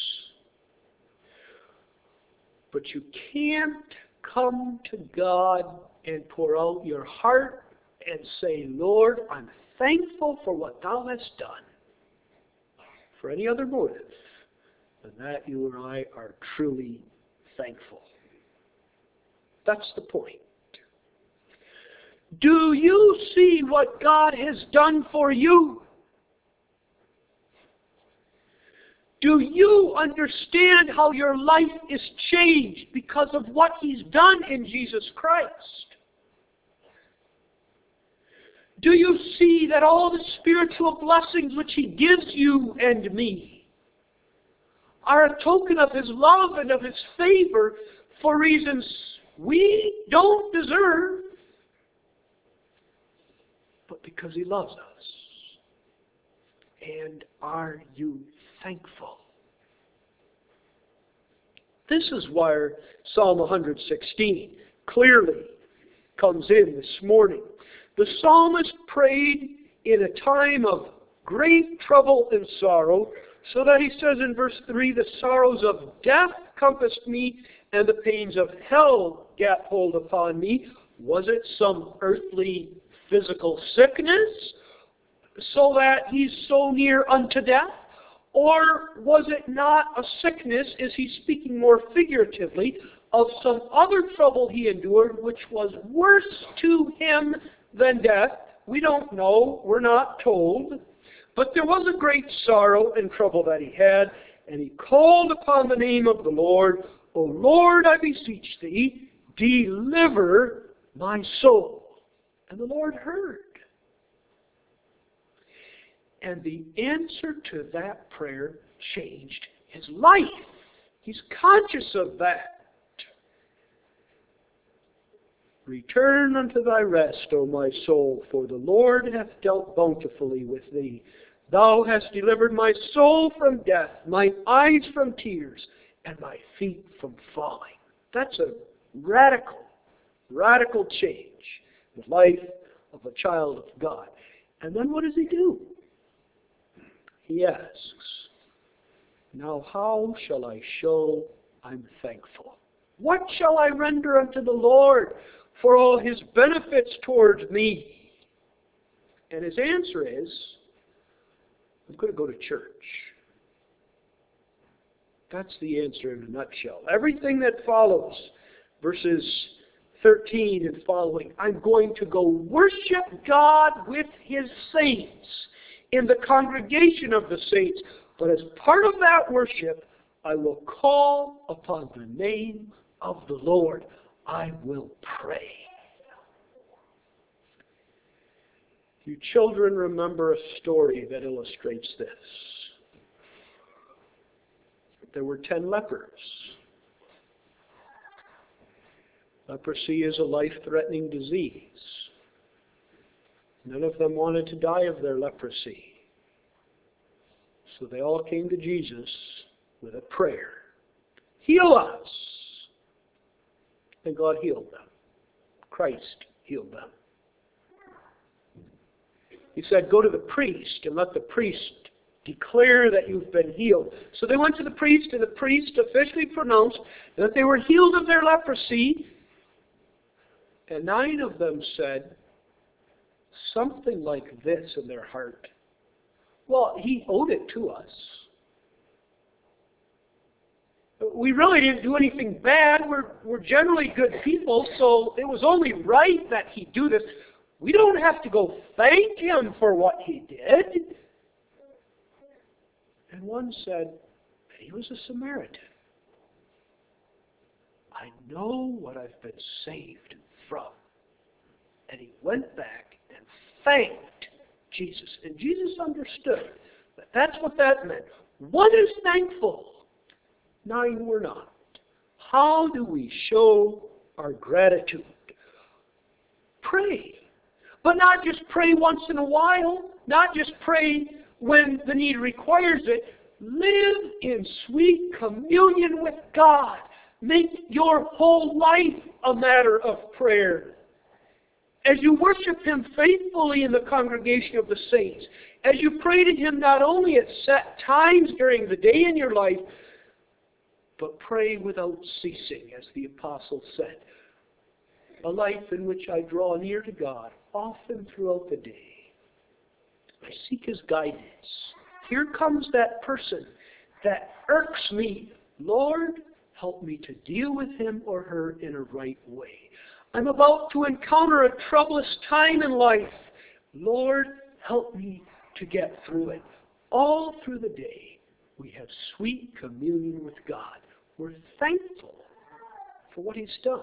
But you can't come to God and pour out your heart and say, Lord, I'm thankful for what Thou hast done. For any other motive than that, you and I are truly thankful. That's the point. Do you see what God has done for you? Do you understand how your life is changed because of what He's done in Jesus Christ? Do you see that all the spiritual blessings which He gives you and me are a token of His love and of His favor for reasons we don't deserve, but because He loves us? And are you thankful? This is where Psalm one sixteen clearly comes in this morning. The psalmist prayed in a time of great trouble and sorrow, so that he says in verse three, the sorrows of death compassed me, and the pains of hell gat hold upon me. Was it some earthly physical sickness, so that he's so near unto death? Or was it not a sickness, is he speaking more figuratively, of some other trouble he endured, which was worse to him than death? We don't know. We're not told. But there was a great sorrow and trouble that he had, and he called upon the name of the Lord. O Lord, I beseech Thee, deliver my soul. And the Lord heard. And the answer to that prayer changed his life. He's conscious of that. Return unto thy rest, O my soul, for the Lord hath dealt bountifully with thee. Thou hast delivered my soul from death, mine eyes from tears, and my feet from falling. That's a radical, radical change in the life of a child of God. And then what does he do? He asks, now how shall I show I'm thankful? What shall I render unto the Lord for all His benefits towards me? And his answer is, I'm going to go to church. That's the answer in a nutshell. Everything that follows, verses thirteen and following, I'm going to go worship God with His saints in the congregation of the saints. But as part of that worship, I will call upon the name of the Lord. I will pray. You children remember a story that illustrates this. There were ten lepers. Leprosy is a life-threatening disease. None of them wanted to die of their leprosy. So they all came to Jesus with a prayer. Heal us! And God healed them. Christ healed them. He said, go to the priest and let the priest declare that you've been healed. So they went to the priest, and the priest officially pronounced that they were healed of their leprosy. And nine of them said something like this in their heart. Well, he owed it to us. We really didn't do anything bad. We're, we're generally good people, so it was only right that he do this. We don't have to go thank him for what he did. And one said, he was a Samaritan. I know what I've been saved from. And he went back and thanked Jesus. And Jesus understood that that's what that meant. One is thankful. Nine were not. How do we show our gratitude? Pray. But not just pray once in a while. Not just pray when the need requires it. Live in sweet communion with God. Make your whole life a matter of prayer. As you worship Him faithfully in the congregation of the saints, as you pray to Him not only at set times during the day in your life, but pray without ceasing, as the apostle said. A life in which I draw near to God often throughout the day. I seek His guidance. Here comes that person that irks me. Lord, help me to deal with him or her in a right way. I'm about to encounter a troublous time in life. Lord, help me to get through it. All through the day, we have sweet communion with God. We're thankful for what He's done.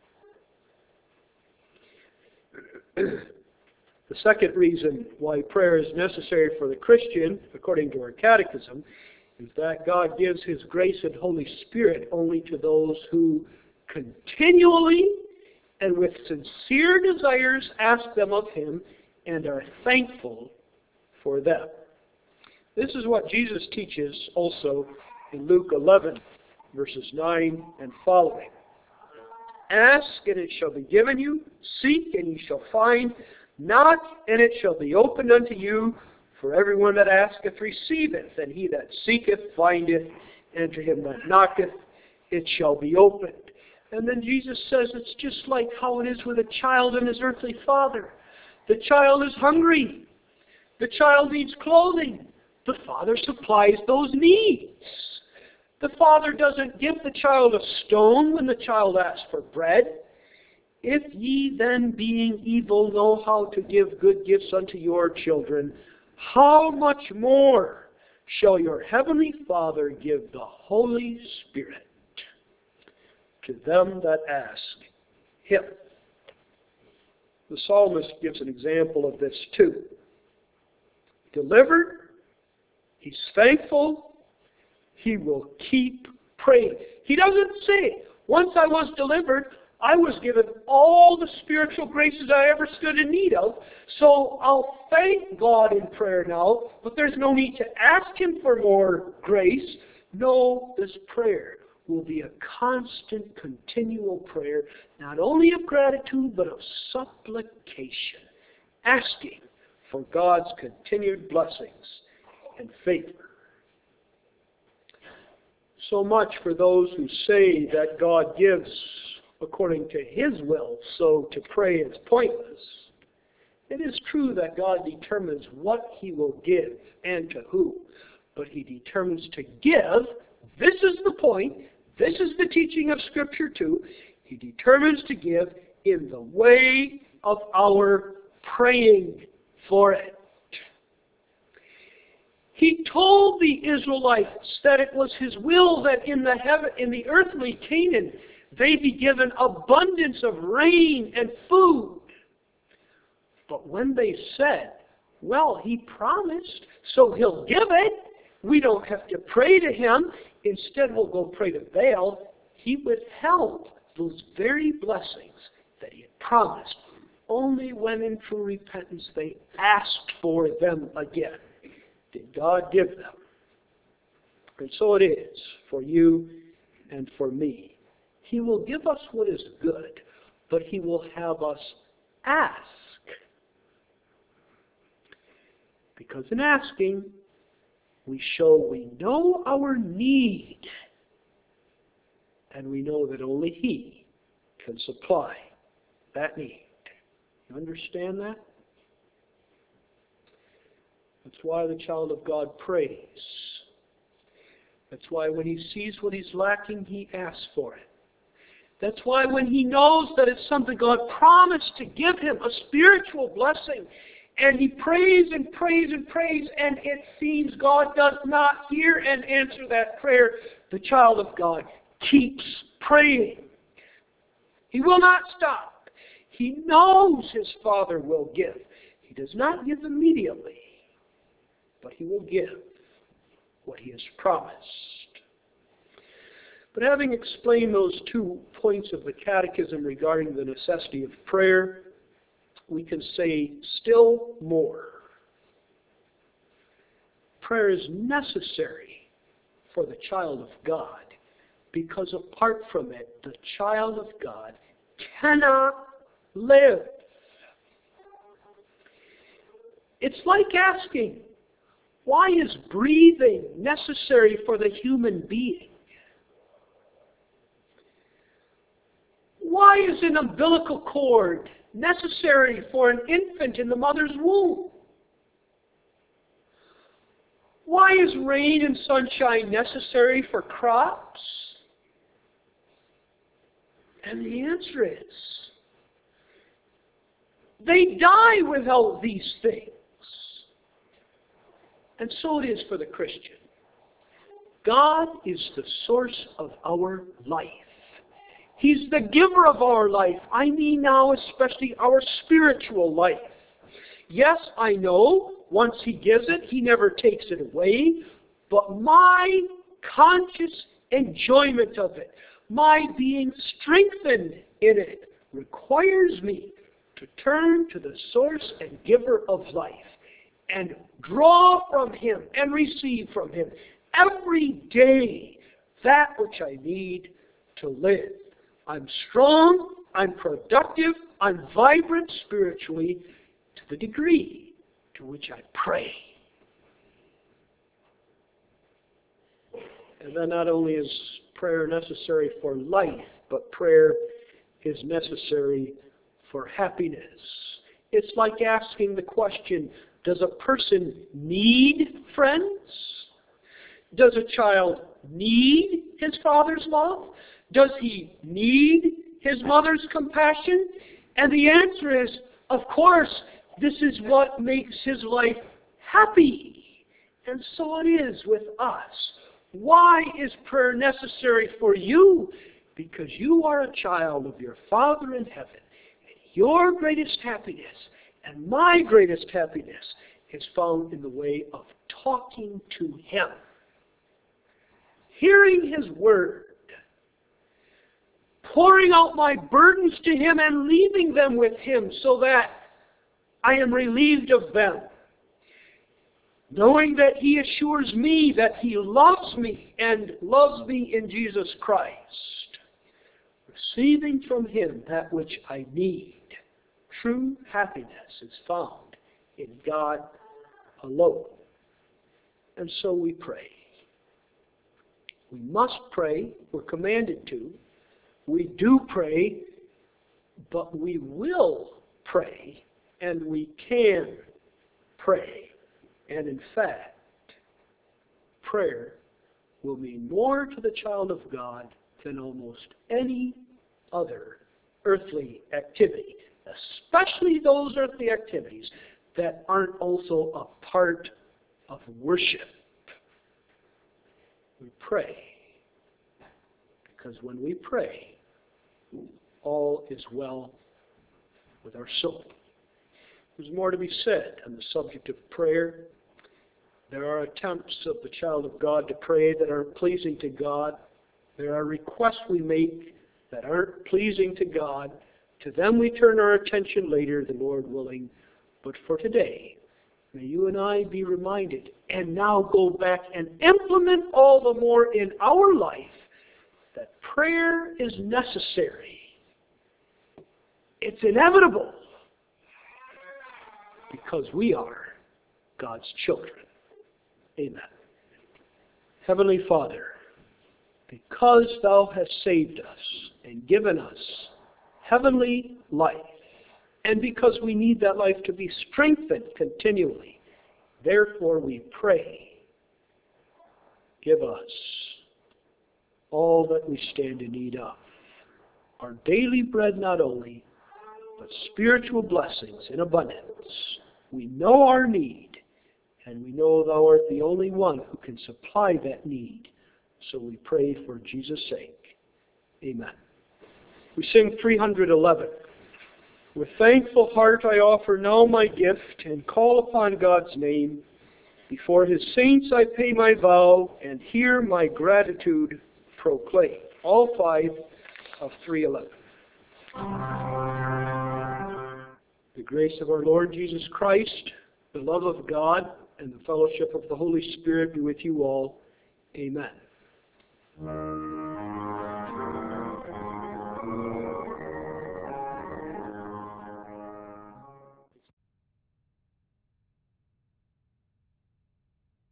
The second reason why prayer is necessary for the Christian, according to our catechism, is that God gives His grace and Holy Spirit only to those who continually and with sincere desires ask them of Him and are thankful for them. This is what Jesus teaches also in Luke eleven, verses nine and following. Ask, and it shall be given you. Seek, and ye shall find. Knock, and it shall be opened unto you. For everyone that asketh receiveth, and he that seeketh findeth, and to him that knocketh it shall be opened. And then Jesus says it's just like how it is with a child and his earthly father. The child is hungry. The child needs clothing. The father supplies those needs. The father doesn't give the child a stone when the child asks for bread. If ye then, being evil, know how to give good gifts unto your children, how much more shall your heavenly Father give the Holy Spirit to them that ask Him? The psalmist gives an example of this too. Delivered, he's thankful, he will keep praying. He doesn't say, once I was delivered, I was given all the spiritual graces I ever stood in need of, so I'll thank God in prayer now, but there's no need to ask Him for more grace. No, this prayer will be a constant, continual prayer, not only of gratitude, but of supplication, asking for God's continued blessings and favor. So much for those who say that God gives according to His will, so to pray is pointless. It is true that God determines what He will give and to whom, but He determines to give. This is the point. This is the teaching of Scripture too. He determines to give in the way of our praying for it. He told the Israelites that it was His will that in the heaven, in the earthly Canaan, they be given abundance of rain and food. But when they said, well, he promised, so he'll give it, we don't have to pray to him, instead we'll go pray to Baal, he withheld those very blessings that he had promised. Only when in true repentance they asked for them again did God give them. And so it is for you and for me. He will give us what is good, but he will have us ask. Because in asking, we show we know our need, and we know that only he can supply that need. You understand that? That's why the child of God prays. That's why when he sees what he's lacking, he asks for it. That's why when he knows that it's something God promised to give him, a spiritual blessing, and he prays and prays and prays, and it seems God does not hear and answer that prayer, the child of God keeps praying. He will not stop. He knows his Father will give. He does not give immediately, but he will give what he has promised. But having explained those two points of the Catechism regarding the necessity of prayer, we can say still more. Prayer is necessary for the child of God, because apart from it, the child of God cannot live. It's like asking, why is breathing necessary for the human being? Why is an umbilical cord necessary for an infant in the mother's womb? Why is rain and sunshine necessary for crops? And the answer is, they die without these things. And so it is for the Christian. God is the source of our life. He's the giver of our life. I mean now especially our spiritual life. Yes, I know, once he gives it, he never takes it away. But my conscious enjoyment of it, my being strengthened in it, requires me to turn to the source and giver of life and draw from him and receive from him every day that which I need to live. I'm strong, I'm productive, I'm vibrant spiritually to the degree to which I pray. And then not only is prayer necessary for life, but prayer is necessary for happiness. It's like asking the question, does a person need friends? Does a child need his father's love? Does he need his mother's compassion? And the answer is, of course, this is what makes his life happy. And so it is with us. Why is prayer necessary for you? Because you are a child of your Father in heaven. And your greatest happiness and my greatest happiness is found in the way of talking to him. Hearing his word. Pouring out my burdens to him and leaving them with him so that I am relieved of them. Knowing that he assures me that he loves me and loves me in Jesus Christ. Receiving from him that which I need. True happiness is found in God alone. And so we pray. We must pray. We're commanded to. We do pray, but we will pray, and we can pray. And in fact, prayer will mean more to the child of God than almost any other earthly activity, especially those earthly activities that aren't also a part of worship. We pray, because when we pray, all is well with our soul. There's more to be said on the subject of prayer. There are attempts of the child of God to pray that aren't pleasing to God. There are requests we make that aren't pleasing to God. To them we turn our attention later, the Lord willing. But for today, may you and I be reminded and now go back and implement all the more in our life that prayer is necessary. It's inevitable because we are God's children. Amen. Heavenly Father, because Thou hast saved us and given us heavenly life, and because we need that life to be strengthened continually, therefore we pray, give us all that we stand in need of. Our daily bread not only, but spiritual blessings in abundance. We know our need, and we know Thou art the only one who can supply that need. So we pray for Jesus' sake. Amen. We sing three hundred eleven. With thankful heart I offer now my gift and call upon God's name. Before His saints I pay my vow and hear my gratitude proclaim. All five of three eleven. The grace of our Lord Jesus Christ, the love of God, and the fellowship of the Holy Spirit be with you all. Amen.